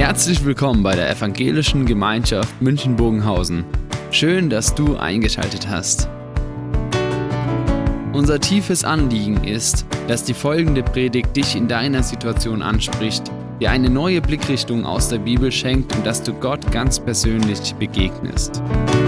Herzlich willkommen bei der Evangelischen Gemeinschaft München-Bogenhausen. Schön, dass du eingeschaltet hast. Unser tiefes Anliegen ist, dass die folgende Predigt dich in deiner Situation anspricht, dir eine neue Blickrichtung aus der Bibel schenkt und dass du Gott ganz persönlich begegnest.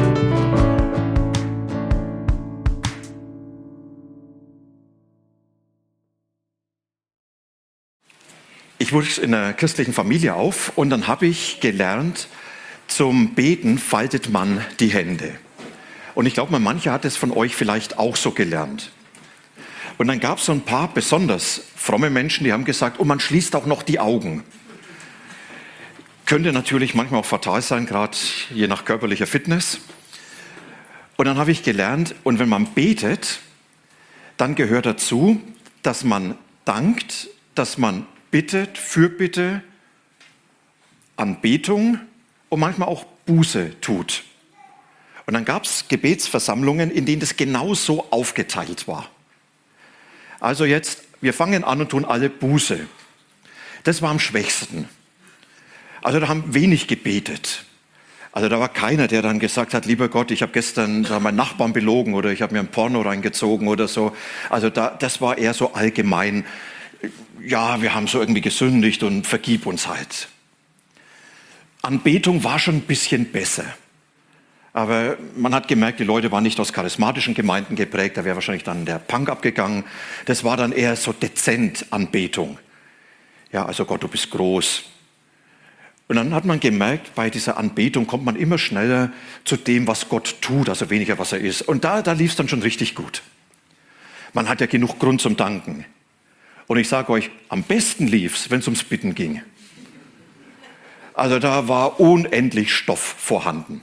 Ich wuchs in einer christlichen Familie auf und dann habe ich gelernt, zum Beten faltet man die Hände. Und ich glaube, mancher hat es von euch vielleicht auch so gelernt. Und dann gab es so ein paar besonders fromme Menschen, die haben gesagt, man schließt auch noch die Augen. Könnte natürlich manchmal auch fatal sein, gerade je nach körperlicher Fitness. Und dann habe ich gelernt, und wenn man betet, dann gehört dazu, dass man dankt, dass man bittet, Fürbitte, Anbetung und manchmal auch Buße tut. Und dann gab es Gebetsversammlungen, in denen das genau so aufgeteilt war. Also jetzt, wir fangen an und tun alle Buße. Das war am schwächsten. Also da haben wenig gebetet. Also da war keiner, der dann gesagt hat, lieber Gott, ich habe gestern meinen Nachbarn belogen oder ich habe mir ein Porno reingezogen oder so. Also das war eher so allgemein. Ja, wir haben so irgendwie gesündigt und vergib uns halt. Anbetung war schon ein bisschen besser. Aber man hat gemerkt, die Leute waren nicht aus charismatischen Gemeinden geprägt, da wäre wahrscheinlich dann der Punk abgegangen. Das war dann eher so dezent Anbetung. Ja, also Gott, du bist groß. Und dann hat man gemerkt, bei dieser Anbetung kommt man immer schneller zu dem, was Gott tut, also weniger, was er ist. Und da lief es dann schon richtig gut. Man hat ja genug Grund zum Danken. Und ich sage euch, am besten lief es, wenn es ums Bitten ging. Also da war unendlich Stoff vorhanden.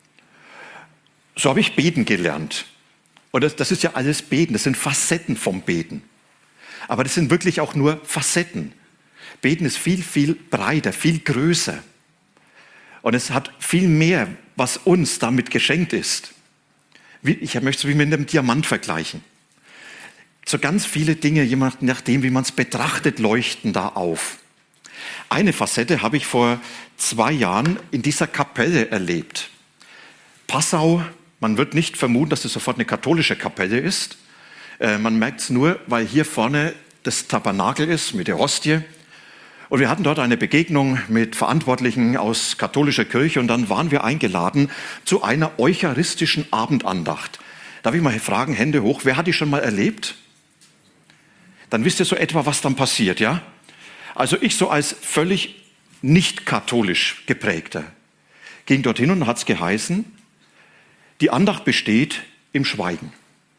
So habe ich beten gelernt. Und das ist ja alles Beten, das sind Facetten vom Beten. Aber das sind wirklich auch nur Facetten. Beten ist viel, viel breiter, viel größer. Und es hat viel mehr, was uns damit geschenkt ist. Ich möchte es wie mit einem Diamant vergleichen. So ganz viele Dinge, je nachdem, wie man es betrachtet, leuchten da auf. Eine Facette habe ich vor 2 Jahren in dieser Kapelle erlebt. Passau, man wird nicht vermuten, dass es sofort eine katholische Kapelle ist. Man merkt es nur, weil hier vorne das Tabernakel ist mit der Hostie. Und wir hatten dort eine Begegnung mit Verantwortlichen aus katholischer Kirche und dann waren wir eingeladen zu einer eucharistischen Abendandacht. Darf ich mal fragen, Hände hoch, wer hat die schon mal erlebt? Dann wisst ihr so etwa, was dann passiert, ja? Also ich so als völlig nicht katholisch geprägter ging dorthin und hat es geheißen, die Andacht besteht im Schweigen.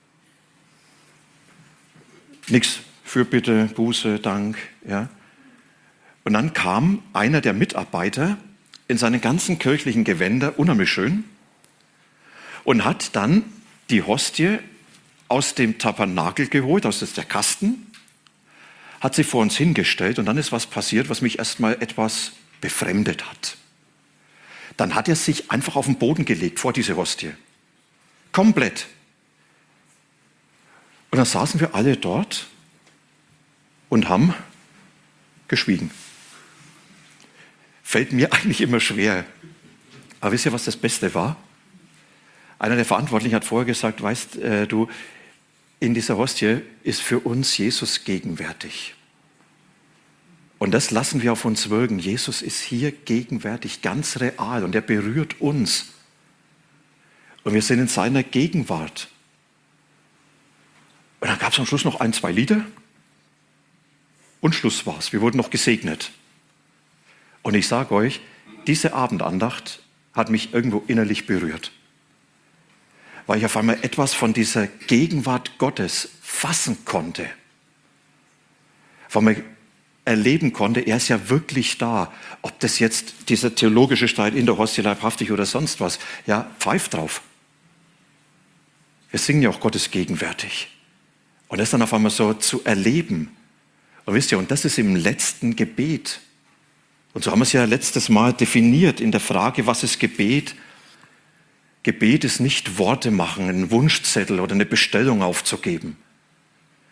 Nix, Fürbitte, Buße, Dank, ja? Und dann kam einer der Mitarbeiter in seinen ganzen kirchlichen Gewänder, unheimlich schön, und hat dann die Hostie aus dem Tabernakel geholt, aus der Kasten, hat sie vor uns hingestellt und dann ist was passiert, was mich erstmal etwas befremdet hat. Dann hat er sich einfach auf den Boden gelegt vor diese Hostie. Komplett. Und dann saßen wir alle dort und haben geschwiegen. Fällt mir eigentlich immer schwer. Aber wisst ihr, was das Beste war? Einer der Verantwortlichen hat vorher gesagt, weißt du, in dieser Hostie ist für uns Jesus gegenwärtig. Und das lassen wir auf uns wirken. Jesus ist hier gegenwärtig, ganz real und er berührt uns. Und wir sind in seiner Gegenwart. Und dann gab es am Schluss noch 1, 2 Lieder und Schluss war's. Wir wurden noch gesegnet. Und ich sage euch, diese Abendandacht hat mich irgendwo innerlich berührt. Weil ich auf einmal etwas von dieser Gegenwart Gottes fassen konnte. Von mir erleben konnte, er ist ja wirklich da. Ob das jetzt dieser theologische Streit in der Hostie leibhaftig oder sonst was, ja, pfeift drauf. Wir singen ja auch Gottes gegenwärtig. Und das dann auf einmal so zu erleben. Und wisst ihr, und das ist im letzten Gebet. Und so haben wir es ja letztes Mal definiert in der Frage, was ist Gebet? Gebet ist nicht Worte machen, einen Wunschzettel oder eine Bestellung aufzugeben,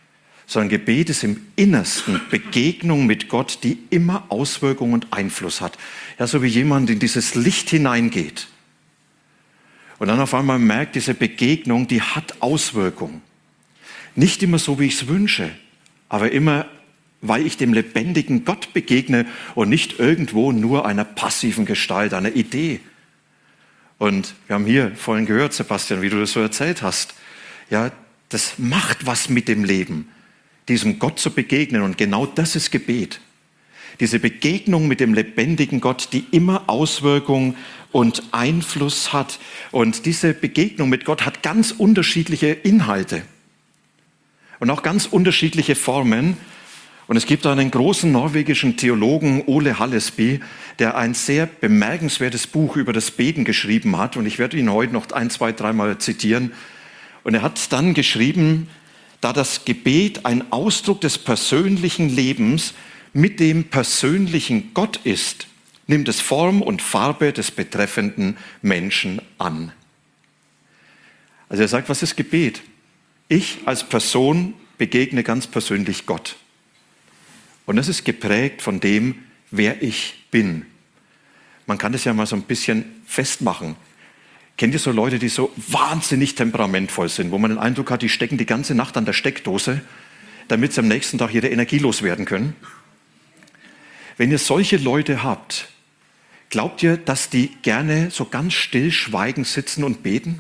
sondern Gebet ist im Innersten Begegnung mit Gott, die immer Auswirkungen und Einfluss hat. Ja, so wie jemand in dieses Licht hineingeht und dann auf einmal merkt, diese Begegnung, die hat Auswirkungen. Nicht immer so, wie ich es wünsche, aber immer, weil ich dem lebendigen Gott begegne und nicht irgendwo nur einer passiven Gestalt, einer Idee. Und wir haben hier vorhin gehört, Sebastian, wie du das so erzählt hast. Ja, das macht was mit dem Leben, diesem Gott zu begegnen. Und genau das ist Gebet. Diese Begegnung mit dem lebendigen Gott, die immer Auswirkung und Einfluss hat. Und diese Begegnung mit Gott hat ganz unterschiedliche Inhalte und auch ganz unterschiedliche Formen. Und es gibt einen großen norwegischen Theologen, Ole Hallesby, der ein sehr bemerkenswertes Buch über das Beten geschrieben hat. Und ich werde ihn heute noch 1, 2, 3 Mal zitieren. Und er hat dann geschrieben, da das Gebet ein Ausdruck des persönlichen Lebens mit dem persönlichen Gott ist, nimmt es Form und Farbe des betreffenden Menschen an. Also er sagt, was ist Gebet? Ich als Person begegne ganz persönlich Gott. Und das ist geprägt von dem, wer ich bin. Man kann das ja mal so ein bisschen festmachen. Kennt ihr so Leute, die so wahnsinnig temperamentvoll sind, wo man den Eindruck hat, die stecken die ganze Nacht an der Steckdose, damit sie am nächsten Tag ihre Energie loswerden können? Wenn ihr solche Leute habt, glaubt ihr, dass die gerne so ganz still schweigend sitzen und beten?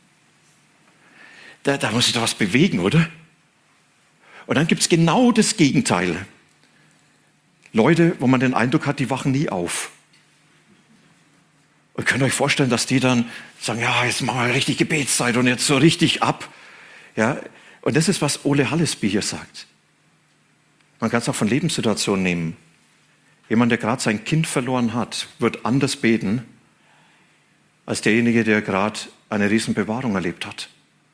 Da muss sich doch was bewegen, oder? Und dann gibt es genau das Gegenteil. Leute, wo man den Eindruck hat, die wachen nie auf. Und könnt ihr euch vorstellen, dass die dann sagen, ja, jetzt machen wir richtig Gebetszeit und jetzt so richtig ab. Ja? Und das ist, was Ole Hallesby hier sagt. Man kann es auch von Lebenssituationen nehmen. Jemand, der gerade sein Kind verloren hat, wird anders beten, als derjenige, der gerade eine Riesenbewahrung erlebt hat.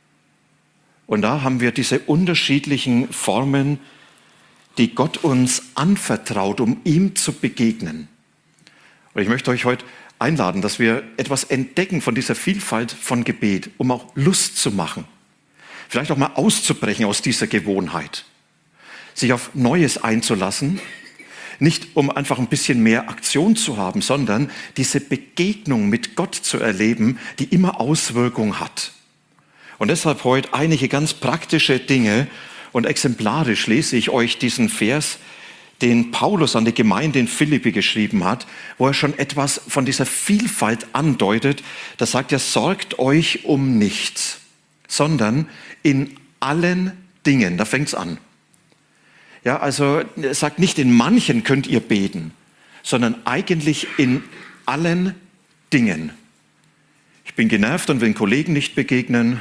Und da haben wir diese unterschiedlichen Formen, die Gott uns anvertraut, um ihm zu begegnen. Und ich möchte euch heute einladen, dass wir etwas entdecken von dieser Vielfalt von Gebet, um auch Lust zu machen. Vielleicht auch mal auszubrechen aus dieser Gewohnheit. Sich auf Neues einzulassen, nicht um einfach ein bisschen mehr Aktion zu haben, sondern diese Begegnung mit Gott zu erleben, die immer Auswirkung hat. Und deshalb heute einige ganz praktische Dinge und exemplarisch lese ich euch diesen Vers, den Paulus an die Gemeinde in Philippi geschrieben hat, wo er schon etwas von dieser Vielfalt andeutet. Da sagt er, sorgt euch um nichts, sondern in allen Dingen. Da fängt es an. Ja, also er sagt nicht, in manchen könnt ihr beten, sondern eigentlich in allen Dingen. Ich bin genervt und will Kollegen nicht begegnen.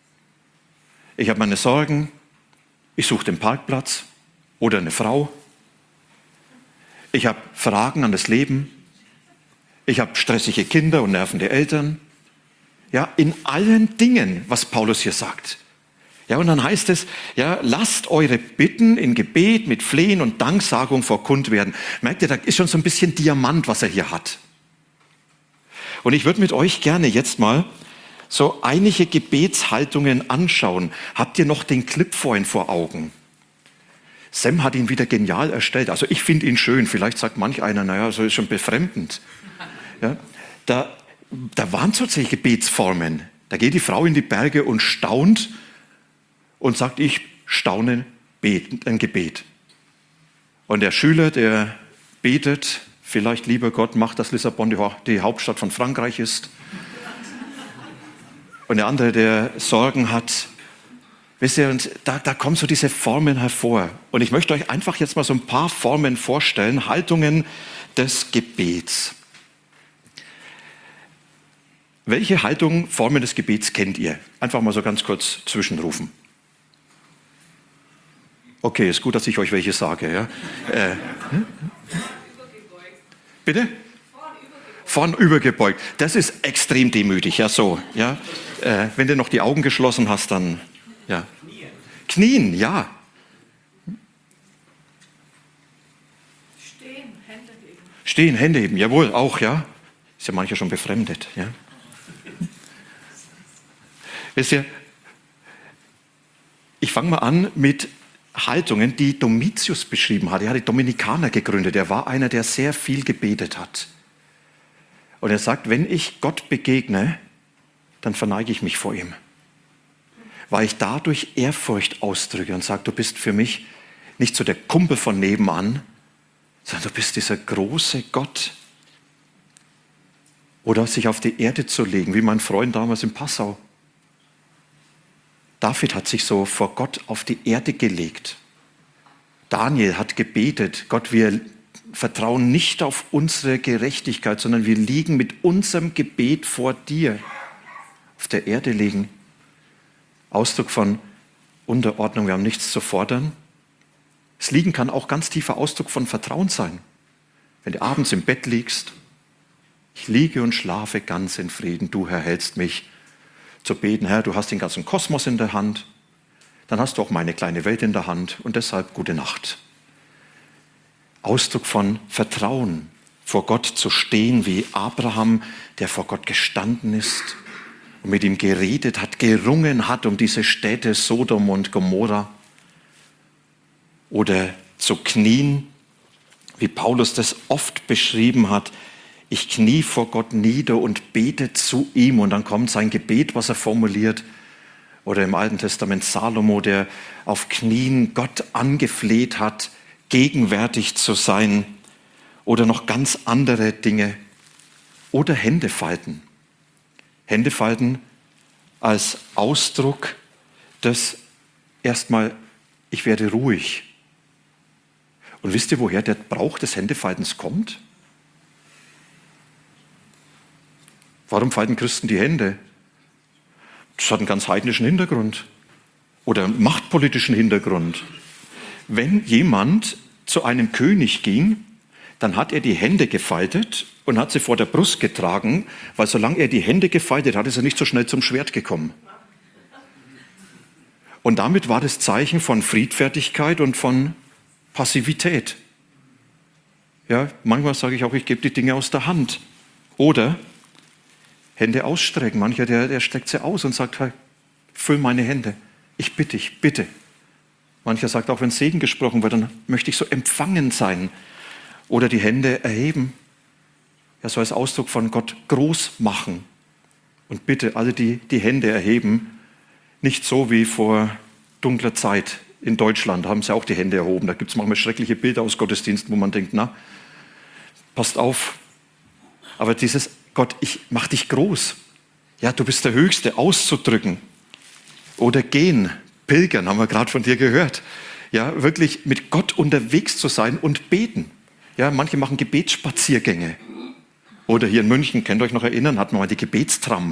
Ich habe meine Sorgen. Ich suche den Parkplatz oder eine Frau. Ich habe Fragen an das Leben. Ich habe stressige Kinder und nervende Eltern. Ja, in allen Dingen, was Paulus hier sagt. Ja, und dann heißt es, ja, lasst eure Bitten in Gebet mit Flehen und Danksagung verkund werden. Merkt ihr, da ist schon so ein bisschen Diamant, was er hier hat. Und ich würde mit euch gerne jetzt mal so einige Gebetshaltungen anschauen. Habt ihr noch den Clip vorhin vor Augen? Sam hat ihn wieder genial erstellt. Also ich finde ihn schön. Vielleicht sagt manch einer, naja, so ist schon befremdend. Ja, da waren tatsächlich Gebetsformen. Da geht die Frau in die Berge und staunt und sagt, ich staune ein Gebet. Und der Schüler, der betet, vielleicht, lieber Gott, mach, dass Lissabon die Hauptstadt von Frankreich ist. Und der andere, der Sorgen hat, wisst ihr, und da kommen so diese Formen hervor. Und ich möchte euch einfach jetzt mal so ein paar Formen vorstellen, Haltungen des Gebets. Welche Haltung, Formen des Gebets kennt ihr? Einfach mal so ganz kurz zwischenrufen. Okay, ist gut, dass ich euch welche sage. Ja? Bitte? Vorn übergebeugt. Das ist extrem demütig. Ja, so. Ja? Wenn du noch die Augen geschlossen hast, dann... Ja. Knien, ja. Stehen, Hände heben, jawohl, auch, ja. Ist ja mancher schon befremdet, ja. Wisst ihr, ich fange mal an mit Haltungen, die Domitius beschrieben hat. Er hat die Dominikaner gegründet. Er war einer, der sehr viel gebetet hat. Und er sagt, wenn ich Gott begegne, dann verneige ich mich vor ihm. Weil ich dadurch Ehrfurcht ausdrücke und sage, du bist für mich nicht so der Kumpel von nebenan, sondern du bist dieser große Gott. Oder sich auf die Erde zu legen, wie mein Freund damals in Passau. David hat sich so vor Gott auf die Erde gelegt. Daniel hat gebetet, Gott, wir vertrauen nicht auf unsere Gerechtigkeit, sondern wir liegen mit unserem Gebet vor dir. Auf der Erde liegen. Ausdruck von Unterordnung, wir haben nichts zu fordern. Das Liegen kann auch ganz tiefer Ausdruck von Vertrauen sein. Wenn du abends im Bett liegst, ich liege und schlafe ganz in Frieden, du Herr hältst mich. Zu beten, Herr, du hast den ganzen Kosmos in der Hand, dann hast du auch meine kleine Welt in der Hand und deshalb gute Nacht. Ausdruck von Vertrauen, vor Gott zu stehen wie Abraham, der vor Gott gestanden ist und mit ihm geredet hat, gerungen hat um diese Städte Sodom und Gomorra. Oder zu knien, wie Paulus das oft beschrieben hat, ich knie vor Gott nieder und bete zu ihm und dann kommt sein Gebet, was er formuliert. Oder im Alten Testament Salomo, der auf Knien Gott angefleht hat, gegenwärtig zu sein. Oder noch ganz andere Dinge. Oder Hände falten. Hände falten als Ausdruck des erstmal, ich werde ruhig. Und wisst ihr, woher der Brauch des Händefaltens kommt? Warum falten Christen die Hände? Das hat einen ganz heidnischen Hintergrund oder einen machtpolitischen Hintergrund. Wenn jemand zu einem König ging, dann hat er die Hände gefaltet und hat sie vor der Brust getragen, weil solange er die Hände gefaltet hat, ist er nicht so schnell zum Schwert gekommen. Und damit war das Zeichen von Friedfertigkeit und von Passivität. Ja, manchmal sage ich auch, ich gebe die Dinge aus der Hand. Oder Hände ausstrecken. Mancher, der streckt sie aus und sagt, hey, füll meine Hände. Ich bitte dich, bitte. Mancher sagt auch, wenn Segen gesprochen wird, dann möchte ich so empfangen sein. Oder die Hände erheben. Ja, so als Ausdruck von Gott groß machen. Und bitte alle, die die Hände erheben, nicht so wie vor dunkler Zeit in Deutschland, haben sie auch die Hände erhoben. Da gibt es manchmal schreckliche Bilder aus Gottesdiensten, wo man denkt, na, passt auf. Aber dieses Gott, ich mach dich groß. Ja, du bist der Höchste, auszudrücken. Oder gehen, pilgern, haben wir gerade von dir gehört. Ja, wirklich mit Gott unterwegs zu sein und beten. Ja, manche machen Gebetsspaziergänge. Oder hier in München, könnt ihr euch noch erinnern, hatten wir mal die Gebetstram.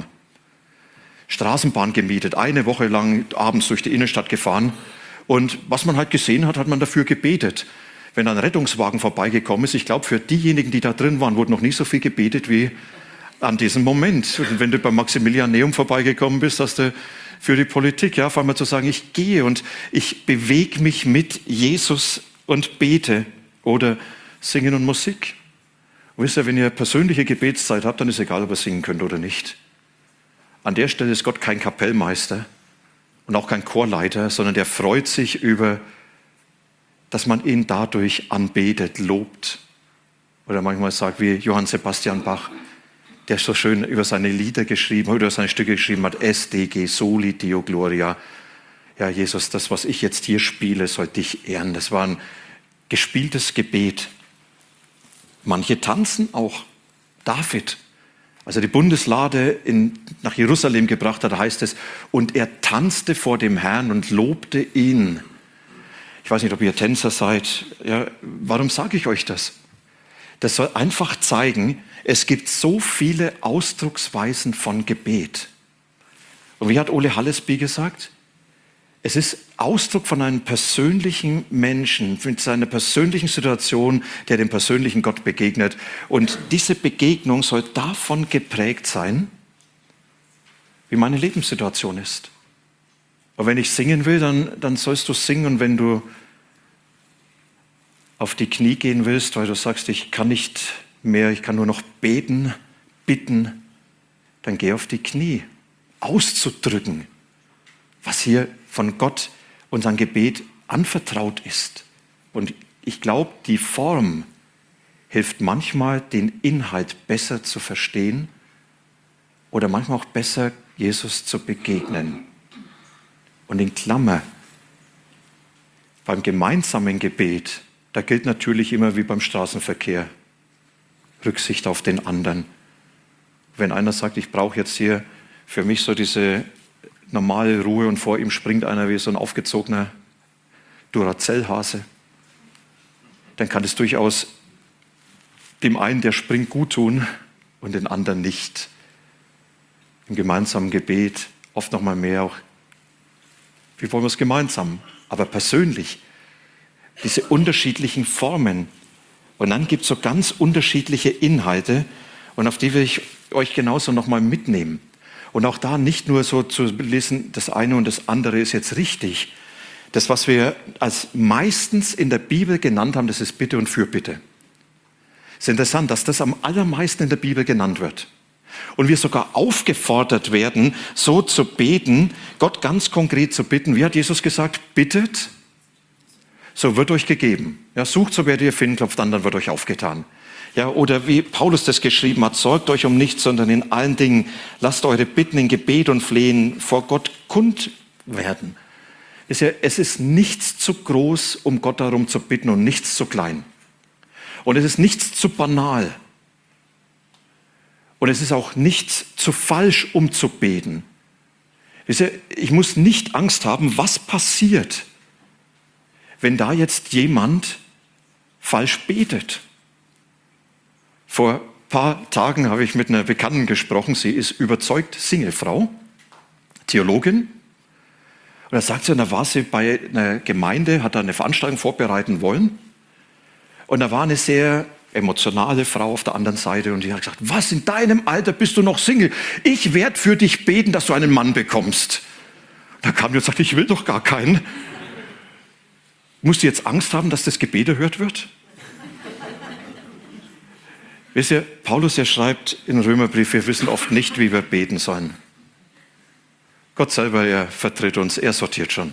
Straßenbahn gemietet, eine Woche lang abends durch die Innenstadt gefahren. Und was man halt gesehen hat, hat man dafür gebetet. Wenn ein Rettungswagen vorbeigekommen ist, ich glaube, für diejenigen, die da drin waren, wurde noch nie so viel gebetet wie an diesem Moment. Und wenn du beim Maximilianeum vorbeigekommen bist, hast du für die Politik, ja, auf einmal zu sagen, ich gehe und ich bewege mich mit Jesus und bete. Oder Singen und Musik. Und wisst ihr, wenn ihr persönliche Gebetszeit habt, dann ist egal, ob ihr singen könnt oder nicht. An der Stelle ist Gott kein Kapellmeister und auch kein Chorleiter, sondern der freut sich über, dass man ihn dadurch anbetet, lobt. Oder manchmal sagt, wie Johann Sebastian Bach, der so schön über seine Lieder geschrieben hat, über seine Stücke geschrieben hat, SDG, Soli Deo Gloria. Ja, Jesus, das, was ich jetzt hier spiele, soll dich ehren. Das war ein gespieltes Gebet. Manche tanzen auch. David, als er die Bundeslade nach Jerusalem gebracht hat, heißt es, und er tanzte vor dem Herrn und lobte ihn. Ich weiß nicht, ob ihr Tänzer seid. Ja, warum sage ich euch das? Das soll einfach zeigen, es gibt so viele Ausdrucksweisen von Gebet. Und wie hat Ole Hallesby gesagt? Es ist Ausdruck von einem persönlichen Menschen, mit seiner persönlichen Situation, der dem persönlichen Gott begegnet. Und diese Begegnung soll davon geprägt sein, wie meine Lebenssituation ist. Und wenn ich singen will, dann sollst du singen. Und wenn du auf die Knie gehen willst, weil du sagst, ich kann nicht mehr, ich kann nur noch beten, bitten, dann geh auf die Knie. Auszudrücken, was hier von Gott und sein Gebet anvertraut ist. Und ich glaube, die Form hilft manchmal, den Inhalt besser zu verstehen oder manchmal auch besser Jesus zu begegnen. Und in Klammer, beim gemeinsamen Gebet, da gilt natürlich immer wie beim Straßenverkehr, Rücksicht auf den anderen. Wenn einer sagt, ich brauche jetzt hier für mich so diese normale Ruhe und vor ihm springt einer wie so ein aufgezogener Duracell-Hase, dann kann es durchaus dem einen, der springt, gut tun und den anderen nicht. Im gemeinsamen Gebet oft noch mal mehr auch, wie wollen wir es gemeinsam, aber persönlich. Diese unterschiedlichen Formen. Und dann gibt es so ganz unterschiedliche Inhalte und auf die will ich euch genauso noch mal mitnehmen. Und auch da nicht nur so zu lesen, das eine und das andere ist jetzt richtig. Das, was wir als meistens in der Bibel genannt haben, das ist Bitte und Fürbitte. Es ist interessant, dass das am allermeisten in der Bibel genannt wird. Und wir sogar aufgefordert werden, so zu beten, Gott ganz konkret zu bitten. Wie hat Jesus gesagt? Bittet, so wird euch gegeben. Ja, sucht, so werdet ihr finden, klopft an, dann wird euch aufgetan. Ja, oder wie Paulus das geschrieben hat, sorgt euch um nichts, sondern in allen Dingen lasst eure Bitten in Gebet und Flehen vor Gott kund werden. Es ist nichts zu groß, um Gott darum zu bitten und nichts zu klein. Und es ist nichts zu banal. Und es ist auch nichts zu falsch, um zu beten. Ich muss nicht Angst haben, was passiert, wenn da jetzt jemand falsch betet. Vor ein paar Tagen habe ich mit einer Bekannten gesprochen. Sie ist überzeugt Singlefrau, Theologin. Und da sagt sie, da war sie bei einer Gemeinde, hat da eine Veranstaltung vorbereiten wollen. Und da war eine sehr emotionale Frau auf der anderen Seite und die hat gesagt, was, in deinem Alter bist du noch Single? Ich werde für dich beten, dass du einen Mann bekommst. Da kam die und sagte, ich will doch gar keinen. Musst du jetzt Angst haben, dass das Gebet erhört wird? Wisst ihr, Paulus, er schreibt in Römerbrief, wir wissen oft nicht, wie wir beten sollen. Gott selber, er vertritt uns, er sortiert schon.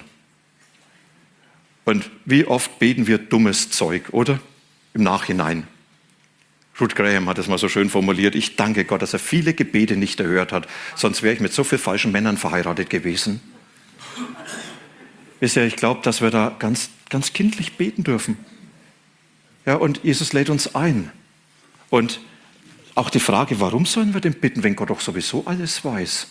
Und wie oft beten wir dummes Zeug, oder? Im Nachhinein. Ruth Graham hat es mal so schön formuliert, ich danke Gott, dass er viele Gebete nicht erhört hat, sonst wäre ich mit so vielen falschen Männern verheiratet gewesen. Wisst ihr, ich glaube, dass wir da ganz, ganz kindlich beten dürfen. Ja, und Jesus lädt uns ein. Und auch die Frage, warum sollen wir denn bitten, wenn Gott doch sowieso alles weiß?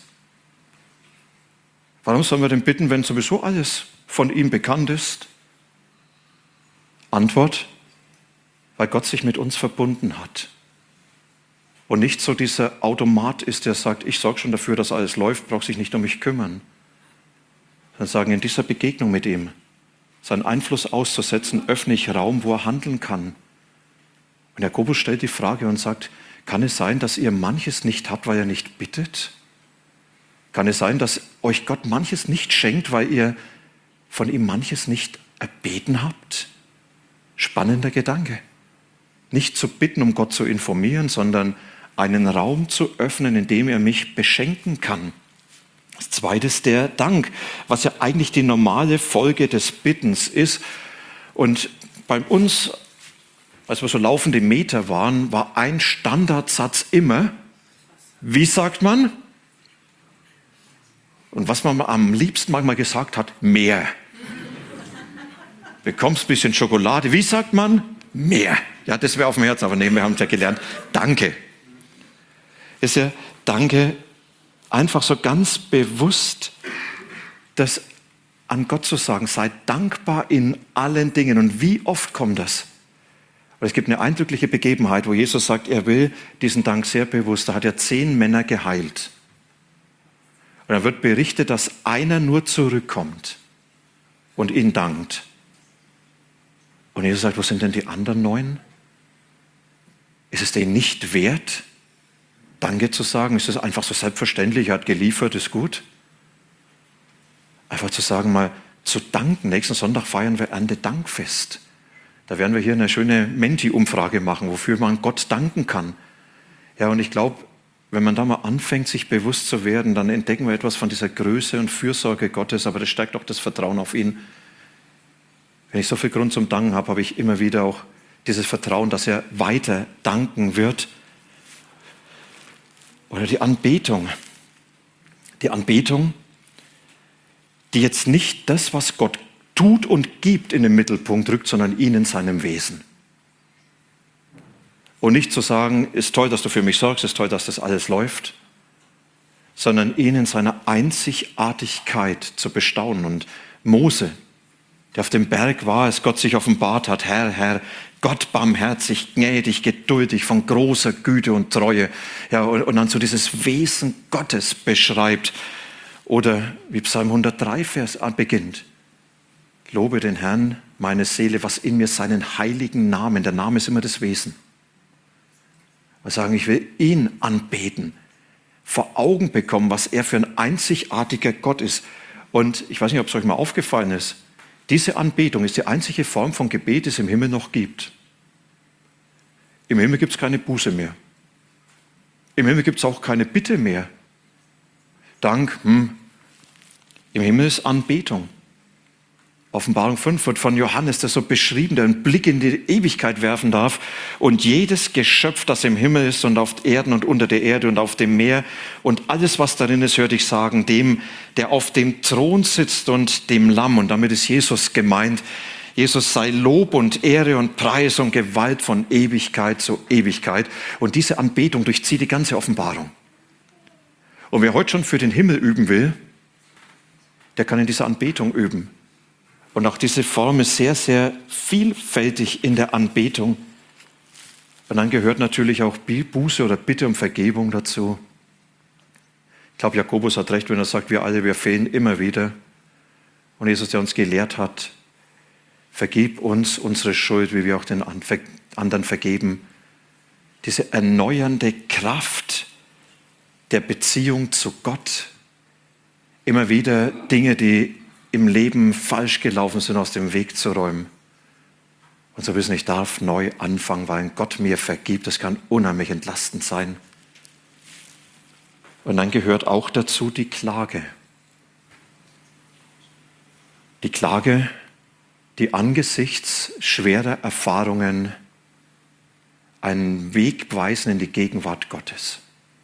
Warum sollen wir denn bitten, wenn sowieso alles von ihm bekannt ist? Antwort, weil Gott sich mit uns verbunden hat. Und nicht so dieser Automat ist, der sagt, ich sorge schon dafür, dass alles läuft, braucht sich nicht um mich kümmern. Sondern sagen, in dieser Begegnung mit ihm, seinen Einfluss auszusetzen, öffne ich Raum, wo er handeln kann. Und Jakobus stellt die Frage und sagt, kann es sein, dass ihr manches nicht habt, weil ihr nicht bittet? Kann es sein, dass euch Gott manches nicht schenkt, weil ihr von ihm manches nicht erbeten habt? Spannender Gedanke. Nicht zu bitten, um Gott zu informieren, sondern einen Raum zu öffnen, in dem er mich beschenken kann. Das Zweite ist der Dank, was ja eigentlich die normale Folge des Bittens ist. Und bei uns, als wir so laufende Meter waren, war ein Standardsatz immer, wie sagt man? Und was man am liebsten manchmal gesagt hat, mehr. Bekommst ein bisschen Schokolade, wie sagt man? Mehr. Ja, das wäre auf dem Herzen, aber nee, wir haben es ja gelernt. Danke. Ist ja Danke einfach so ganz bewusst, das an Gott zu sagen, sei dankbar in allen Dingen. Und wie oft kommt das? Und es gibt eine eindrückliche Begebenheit, wo Jesus sagt, er will diesen Dank sehr bewusst. Da hat er 10 Männer geheilt. Und dann wird berichtet, dass einer nur zurückkommt und ihn dankt. Und Jesus sagt, wo sind denn die anderen 9? Ist es denen nicht wert, Danke zu sagen? Ist es einfach so selbstverständlich, er hat geliefert, ist gut? Einfach zu sagen, mal zu danken. Nächsten Sonntag feiern wir Erntedankfest. Da werden wir hier eine schöne Menti-Umfrage machen, wofür man Gott danken kann. Ja, und ich glaube, wenn man da mal anfängt, sich bewusst zu werden, dann entdecken wir etwas von dieser Größe und Fürsorge Gottes, aber das stärkt auch das Vertrauen auf ihn. Wenn ich so viel Grund zum Danken habe, habe ich immer wieder auch dieses Vertrauen, dass er weiter danken wird. Oder die Anbetung. Die Anbetung, die jetzt nicht das, was Gott tut und gibt, in den Mittelpunkt rückt, sondern ihn in seinem Wesen. Und nicht zu sagen, ist toll, dass du für mich sorgst, ist toll, dass das alles läuft, sondern ihn in seiner Einzigartigkeit zu bestaunen. Und Mose, der auf dem Berg war, als Gott sich offenbart hat, Herr, Herr, Gott barmherzig, gnädig, geduldig, von großer Güte und Treue. Ja, und dann so dieses Wesen Gottes beschreibt. Oder wie Psalm 103 Vers beginnt. Lobe den Herrn, meine Seele, was in mir seinen heiligen Namen. Der Name ist immer das Wesen. Wir sagen, ich will ihn anbeten, vor Augen bekommen, was er für ein einzigartiger Gott ist. Und ich weiß nicht, ob es euch mal aufgefallen ist, diese Anbetung ist die einzige Form von Gebet, die es im Himmel noch gibt. Im Himmel gibt es keine Buße mehr. Im Himmel gibt es auch keine Bitte mehr. Dank, Im Himmel ist Anbetung. Offenbarung 5 wird von Johannes das so beschrieben, der einen Blick in die Ewigkeit werfen darf. Und jedes Geschöpf, das im Himmel ist und auf Erden und unter der Erde und auf dem Meer und alles, was darin ist, hört ich sagen, dem, der auf dem Thron sitzt und dem Lamm. Und damit ist Jesus gemeint. Jesus sei Lob und Ehre und Preis und Gewalt von Ewigkeit zu Ewigkeit. Und diese Anbetung durchzieht die ganze Offenbarung. Und wer heute schon für den Himmel üben will, der kann in dieser Anbetung üben. Und auch diese Form ist sehr, sehr vielfältig in der Anbetung. Und dann gehört natürlich auch Buße oder Bitte um Vergebung dazu. Ich glaube, Jakobus hat recht, wenn er sagt, wir fehlen immer wieder. Und Jesus, der uns gelehrt hat, vergib uns unsere Schuld, wie wir auch den anderen vergeben. Diese erneuernde Kraft der Beziehung zu Gott. Immer wieder Dinge, die im Leben falsch gelaufen sind, aus dem Weg zu räumen. Und so wissen, ich darf neu anfangen, weil Gott mir vergibt. Das kann unheimlich entlastend sein. Und dann gehört auch dazu die Klage. Die Klage, die angesichts schwerer Erfahrungen einen Weg weisen in die Gegenwart Gottes.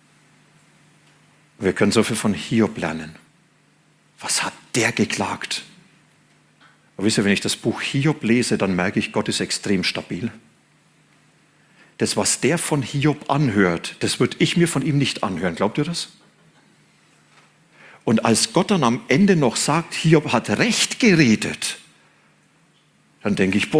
Wir können so viel von Hiob lernen. Was hat der geklagt? Aber wisst ihr, wenn ich das Buch Hiob lese, dann merke ich, Gott ist extrem stabil. Das, was der von Hiob anhört, das würde ich mir von ihm nicht anhören. Glaubt ihr das? Und als Gott dann am Ende noch sagt, Hiob hat recht geredet, dann denke ich,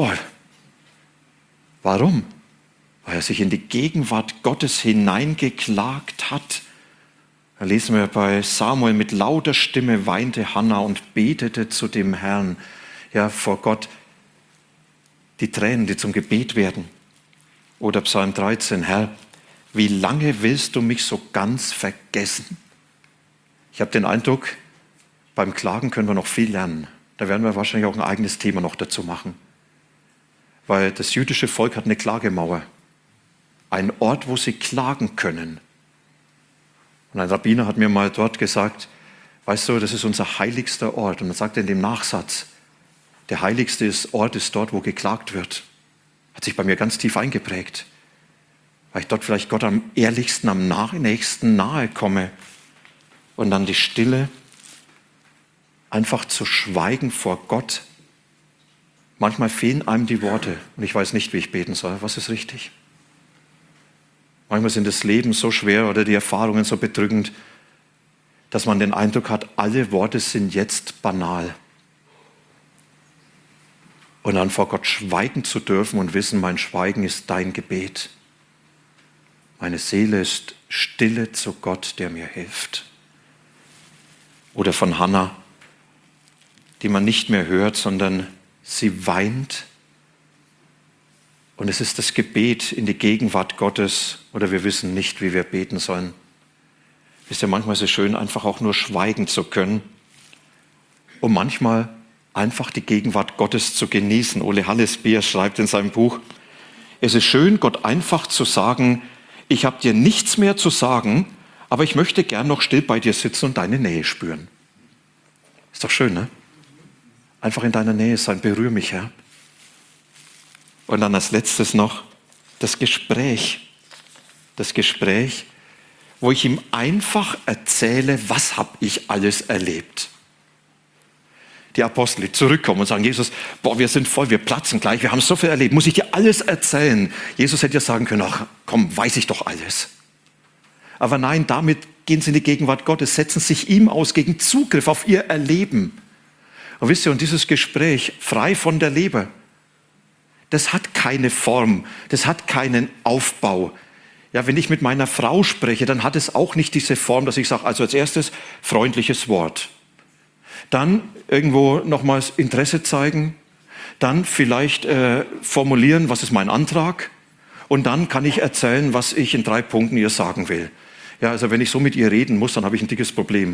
warum? Weil er sich in die Gegenwart Gottes hineingeklagt hat. Da lesen wir bei Samuel, mit lauter Stimme weinte Hannah und betete zu dem Herrn, ja, vor Gott, die Tränen, die zum Gebet werden. Oder Psalm 13, Herr, wie lange willst du mich so ganz vergessen? Ich habe den Eindruck, beim Klagen können wir noch viel lernen. Da werden wir wahrscheinlich auch ein eigenes Thema noch dazu machen. Weil das jüdische Volk hat eine Klagemauer. Ein Ort, wo sie klagen können. Und ein Rabbiner hat mir mal dort gesagt, weißt du, das ist unser heiligster Ort. Und dann sagt er in dem Nachsatz, der heiligste Ort ist dort, wo geklagt wird. Hat sich bei mir ganz tief eingeprägt. Weil ich dort vielleicht Gott am ehrlichsten, am nächsten nahe komme. Und dann die Stille, einfach zu schweigen vor Gott. Manchmal fehlen einem die Worte und ich weiß nicht, wie ich beten soll. Was ist richtig? Manchmal sind das Leben so schwer oder die Erfahrungen so bedrückend, dass man den Eindruck hat, alle Worte sind jetzt banal. Und dann vor Gott schweigen zu dürfen und wissen, mein Schweigen ist dein Gebet. Meine Seele ist stille zu Gott, der mir hilft. Oder von Hannah, die man nicht mehr hört, sondern sie weint. Und es ist das Gebet in die Gegenwart Gottes oder wir wissen nicht, wie wir beten sollen. Wisst ihr, manchmal ist es schön, einfach auch nur schweigen zu können, um manchmal einfach die Gegenwart Gottes zu genießen. Ole Hallesbeer schreibt in seinem Buch, es ist schön, Gott einfach zu sagen, ich habe dir nichts mehr zu sagen, aber ich möchte gern noch still bei dir sitzen und deine Nähe spüren. Ist doch schön, ne? Einfach in deiner Nähe sein, berühre mich, Herr. Und dann als letztes noch das Gespräch. Das Gespräch, wo ich ihm einfach erzähle, was habe ich alles erlebt. Die Apostel, die zurückkommen und sagen, Jesus, wir sind voll, wir platzen gleich, wir haben so viel erlebt, muss ich dir alles erzählen? Jesus hätte ja sagen können, ach komm, weiß ich doch alles. Aber nein, damit gehen sie in die Gegenwart Gottes, setzen sich ihm aus gegen Zugriff auf ihr Erleben. Und wisst ihr, und dieses Gespräch, frei von der Leber, das hat keine Form, das hat keinen Aufbau. Ja, wenn ich mit meiner Frau spreche, dann hat es auch nicht diese Form, dass ich sage, also als erstes freundliches Wort. Dann irgendwo nochmals Interesse zeigen, dann vielleicht formulieren, was ist mein Antrag, und dann kann ich erzählen, was ich in 3 Punkten ihr sagen will. Ja, also wenn ich so mit ihr reden muss, dann habe ich ein dickes Problem.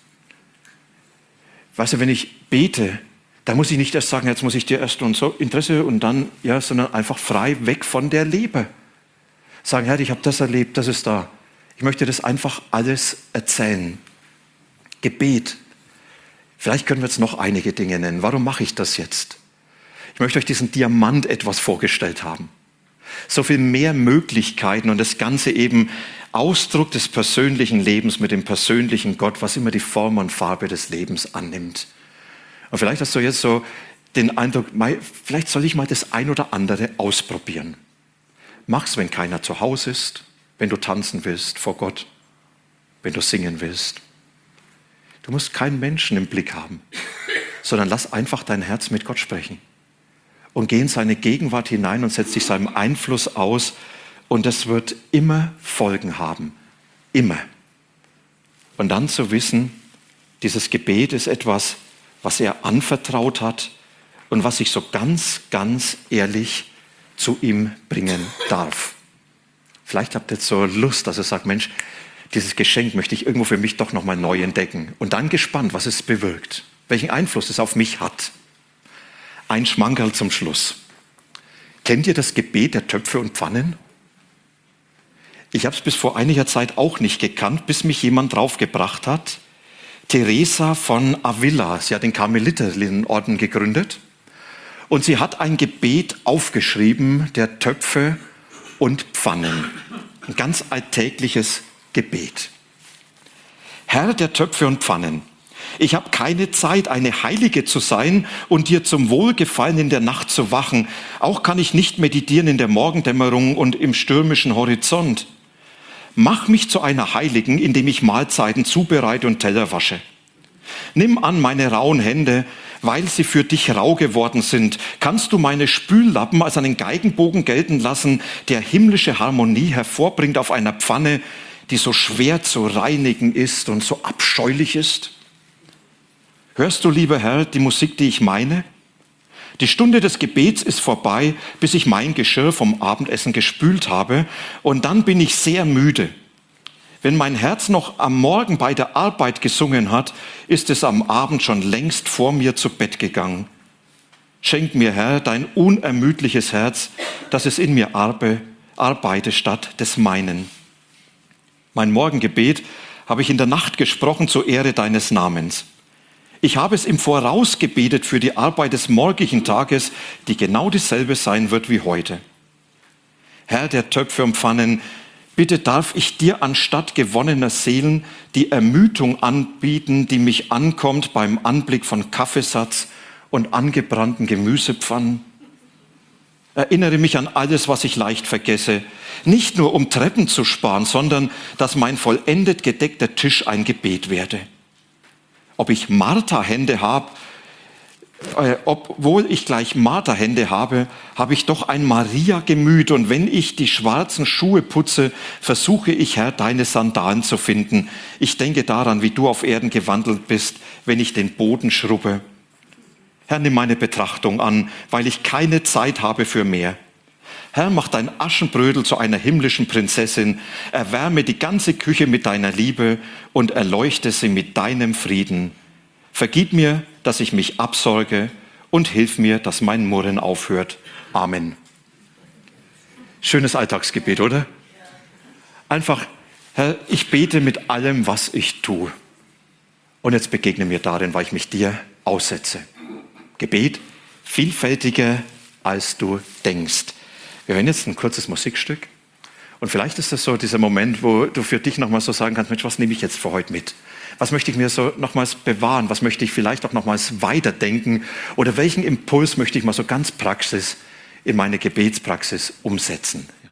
Weißt du, wenn ich bete, dann muss ich nicht erst sagen, jetzt muss ich dir erst und so Interesse und dann, ja, sondern einfach frei weg von der Leber. Sagen, Herr, ich habe das erlebt, das ist da. Ich möchte das einfach alles erzählen. Gebet. Vielleicht können wir jetzt noch einige Dinge nennen. Warum mache ich das jetzt? Ich möchte euch diesen Diamant etwas vorgestellt haben. So viel mehr Möglichkeiten und das Ganze eben Ausdruck des persönlichen Lebens mit dem persönlichen Gott, was immer die Form und Farbe des Lebens annimmt. Und vielleicht hast du jetzt so den Eindruck, vielleicht soll ich mal das ein oder andere ausprobieren. Mach's, wenn keiner zu Hause ist, wenn du tanzen willst vor Gott, wenn du singen willst. Du musst keinen Menschen im Blick haben, sondern lass einfach dein Herz mit Gott sprechen. Und geh in seine Gegenwart hinein und setz dich seinem Einfluss aus. Und das wird immer Folgen haben. Immer. Und dann zu wissen, dieses Gebet ist etwas, was er anvertraut hat und was ich so ganz, ganz ehrlich zu ihm bringen darf. Vielleicht habt ihr jetzt so Lust, dass ihr sagt, Mensch, dieses Geschenk möchte ich irgendwo für mich doch nochmal neu entdecken. Und dann gespannt, was es bewirkt, welchen Einfluss es auf mich hat. Ein Schmankerl zum Schluss. Kennt ihr das Gebet der Töpfe und Pfannen? Ich habe es bis vor einiger Zeit auch nicht gekannt, bis mich jemand draufgebracht hat. Teresa von Avila, sie hat den Karmeliterinnenorden gegründet. Und sie hat ein Gebet aufgeschrieben, der Töpfe und Pfannen. Ein ganz alltägliches Gebet. Herr der Töpfe und Pfannen, ich habe keine Zeit, eine Heilige zu sein und dir zum Wohlgefallen in der Nacht zu wachen. Auch kann ich nicht meditieren in der Morgendämmerung und im stürmischen Horizont. Mach mich zu einer Heiligen, indem ich Mahlzeiten zubereite und Teller wasche. Nimm an meine rauen Hände, weil sie für dich rau geworden sind. Kannst du meine Spüllappen als einen Geigenbogen gelten lassen, der himmlische Harmonie hervorbringt auf einer Pfanne, die so schwer zu reinigen ist und so abscheulich ist? Hörst du, lieber Herr, die Musik, die ich meine? Die Stunde des Gebets ist vorbei, bis ich mein Geschirr vom Abendessen gespült habe, und dann bin ich sehr müde. Wenn mein Herz noch am Morgen bei der Arbeit gesungen hat, ist es am Abend schon längst vor mir zu Bett gegangen. Schenk mir, Herr, dein unermüdliches Herz, dass es in mir arbeite statt des meinen. Mein Morgengebet habe ich in der Nacht gesprochen zur Ehre deines Namens. Ich habe es im Voraus gebetet für die Arbeit des morgigen Tages, die genau dieselbe sein wird wie heute. Herr der Töpfe und Pfannen, bitte darf ich dir anstatt gewonnener Seelen die Ermüdung anbieten, die mich ankommt beim Anblick von Kaffeesatz und angebrannten Gemüsepfannen. Erinnere mich an alles, was ich leicht vergesse, nicht nur um Treppen zu sparen, sondern dass mein vollendet gedeckter Tisch ein Gebet werde. Ob ich Martha-Hände habe, obwohl ich gleich Martha-Hände habe, habe ich doch ein Maria-Gemüt. Und wenn ich die schwarzen Schuhe putze, versuche ich, Herr, deine Sandalen zu finden. Ich denke daran, wie du auf Erden gewandelt bist, wenn ich den Boden schrubbe. Herr, nimm meine Betrachtung an, weil ich keine Zeit habe für mehr. Herr, mach dein Aschenbrödel zu einer himmlischen Prinzessin, erwärme die ganze Küche mit deiner Liebe und erleuchte sie mit deinem Frieden. Vergib mir, dass ich mich absorge und hilf mir, dass mein Murren aufhört. Amen. Schönes Alltagsgebet, oder? Einfach, Herr, ich bete mit allem, was ich tue. Und jetzt begegne mir darin, weil ich mich dir aussetze. Gebet, vielfältige als du denkst. Wir hören jetzt ein kurzes Musikstück. Und vielleicht ist das so dieser Moment, wo du für dich nochmal so sagen kannst, Mensch, was nehme ich jetzt für heute mit? Was möchte ich mir so nochmals bewahren? Was möchte ich vielleicht auch nochmals weiterdenken? Oder welchen Impuls möchte ich mal so ganz in meine Gebetspraxis umsetzen?